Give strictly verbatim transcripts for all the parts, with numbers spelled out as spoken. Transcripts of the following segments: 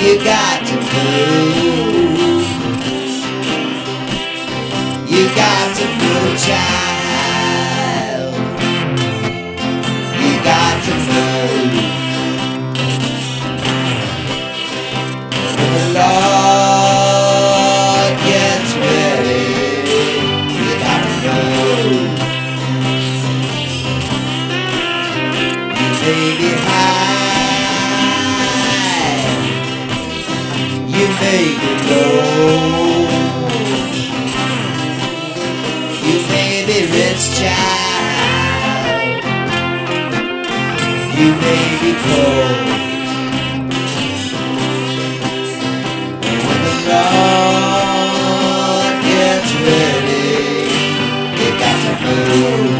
You got to move. You got to move, child. You got to move. When the Lord gets ready, you got to move. You may be high, you may be low. You may be rich, child. You may be poor. When the Lord gets ready, you got to move.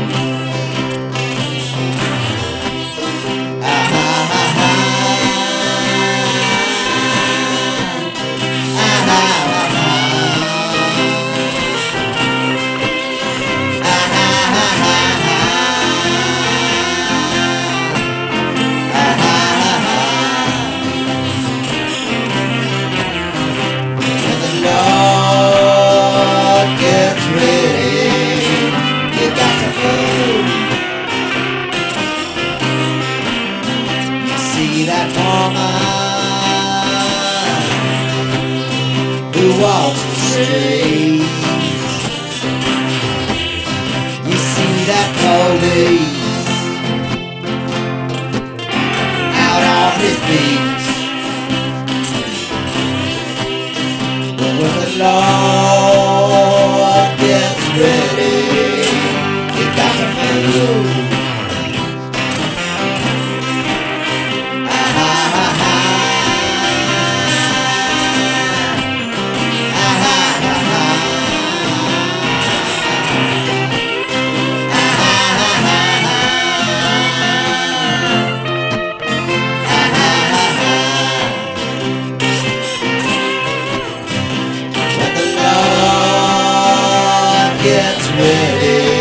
See that woman who walks the streets. You see that police out on his beat. But when the Lord gets ready, you got to move. Gets ready.